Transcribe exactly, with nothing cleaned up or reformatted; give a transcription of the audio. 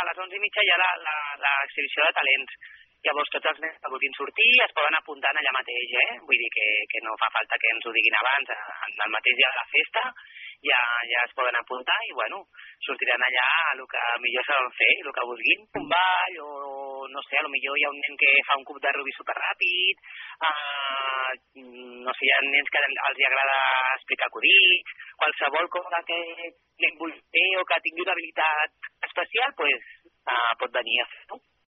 a les onze i mitja hi ha l'exhibició de talents. Llavors tots els nens que vulguin sortir es poden apuntar allà mateix, eh? Vull dir que, que no fa falta que ens ho diguin abans, en el mateix dia de la festa ja, ja es poden apuntar i bueno, sortiran allà el que millor saben fer, el que vulguin, un ball o no sé, a lo millor hi ha un nen que fa un cub de rubí superràpid, uh, no sé, hi ha nens que els agrada explicar acudits, qualsevol cosa que nen vulgui fer o que tingui una habilitat especial, pues, uh, pot venir a fer-ho.